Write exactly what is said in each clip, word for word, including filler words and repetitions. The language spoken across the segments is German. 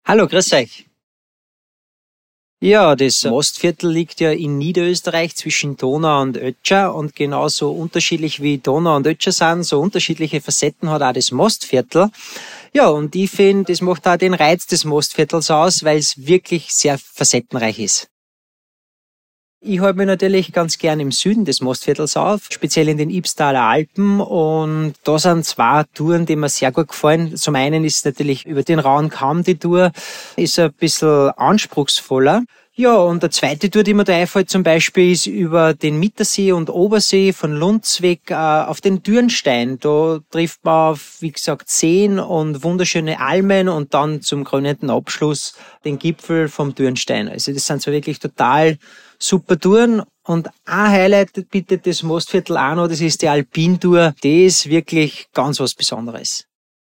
Hallo, grüß euch. Ja, das Mostviertel liegt ja in Niederösterreich zwischen Donau und Ötscher und genauso unterschiedlich wie Donau und Ötscher sind, so unterschiedliche Facetten hat auch das Mostviertel. Ja, und ich finde, das macht auch den Reiz des Mostviertels aus, weil es wirklich sehr facettenreich ist. Ich halte mich natürlich ganz gern im Süden des Mostviertels auf, speziell in den Ibstaler Alpen. Und da sind zwei Touren, die mir sehr gut gefallen. Zum einen ist natürlich über den Rauen Kamm die Tour, ist ein bisschen anspruchsvoller. Ja, und der zweite Tour, die mir da einfällt zum Beispiel, ist über den Mittersee und Obersee von Lunz weg äh, auf den Dürnstein. Da trifft man auf, wie gesagt, Seen und wunderschöne Almen und dann zum krönenden Abschluss den Gipfel vom Dürnstein. Also das sind so wirklich total super Touren. Und ein Highlight bietet das Mostviertel auch noch, das ist die Alpintour. Die ist wirklich ganz was Besonderes.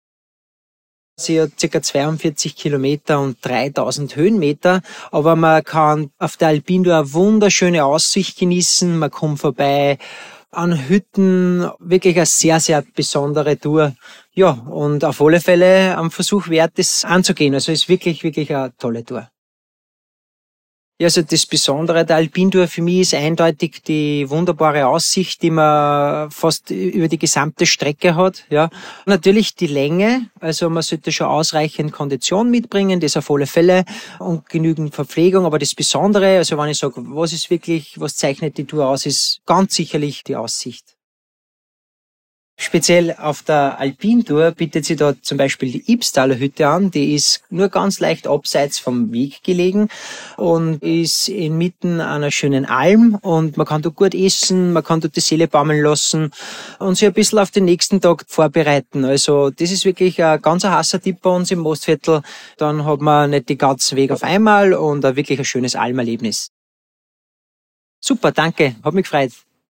Sie hat ca. zweiundvierzig Kilometer und dreitausend Höhenmeter, aber man kann auf der Alpintour eine wunderschöne Aussicht genießen. Man kommt vorbei an Hütten, wirklich eine sehr, sehr besondere Tour. Ja, und auf alle Fälle am Versuch wert, das anzugehen. Also ist wirklich, wirklich eine tolle Tour. Ja, also das Besondere der Alpintour für mich ist eindeutig die wunderbare Aussicht, die man fast über die gesamte Strecke hat. Ja, natürlich die Länge, also man sollte schon ausreichend Kondition mitbringen, das auf alle Fälle, und genügend Verpflegung. Aber das Besondere, also wenn ich sage, was ist wirklich, was zeichnet die Tour aus, ist ganz sicherlich die Aussicht. Speziell auf der Alpintour bietet sich da zum Beispiel die Ibstaler Hütte an. Die ist nur ganz leicht abseits vom Weg gelegen und ist inmitten einer schönen Alm und man kann dort gut essen, man kann dort die Seele baumeln lassen und sich ein bisschen auf den nächsten Tag vorbereiten. Also das ist wirklich ein ganz heißer Tipp bei uns im Mostviertel. Dann hat man nicht den ganzen Weg auf einmal und ein wirklich ein schönes Almerlebnis. Super, danke, hat mich gefreut.